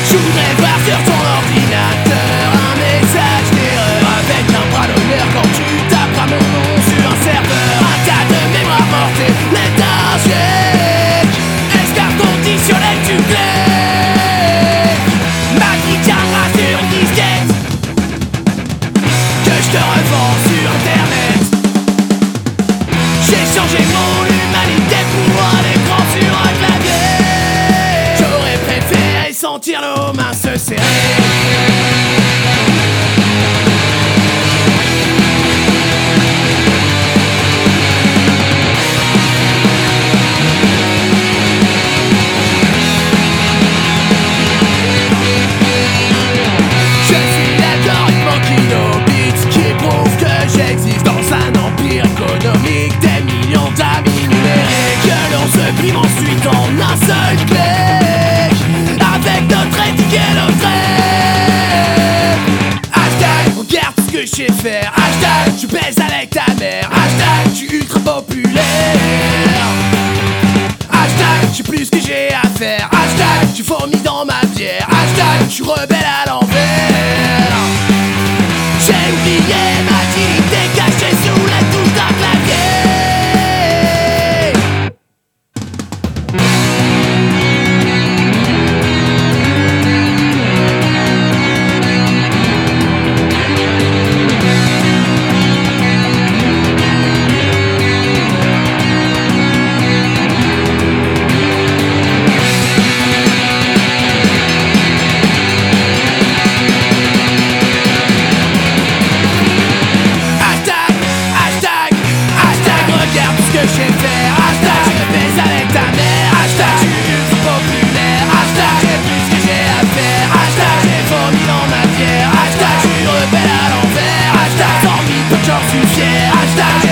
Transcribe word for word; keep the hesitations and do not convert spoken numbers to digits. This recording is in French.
Je voudrais voir sur ton ordinateur un message d'erreur avec un bras d'honneur quand tu taperas mon nom sur un serveur. Un tas de mémoire mortelle, léthargique. Escarpe ton dictionnaire du clé. Ma vie tiendra sur une disquette que je te revends sur internet. J'ai changé mon humanité pour un écran sur un clavier. J'aurais préféré sentir nos mains se serrer. Ensuite en un seul clic, avec notre étiquette, notre rêve. Hashtag, regarde ce que je sais faire. Hashtag, je baise avec ta mère. Hashtag, je suis ultra populaire. Hashtag, je sais plus ce que j'ai à faire. Hashtag, je suis fourmi dans ma bière. Hashtag, je suis rebelle à l'envers. J'ai oublié ma dignité cachée sous la touche d'un clavier. Je sais faire. Hashtag, je me baise avec ta mère. Hashtag, je suis ultra populaire. Hashtag, j'ai plus ce que j'ai à faire. Hashtag, j'ai fourmi dans ma bière. Hashtag, je suis rebelle à l'envers. Hashtag, sans mille peu, j'en suis fier. Hashtag,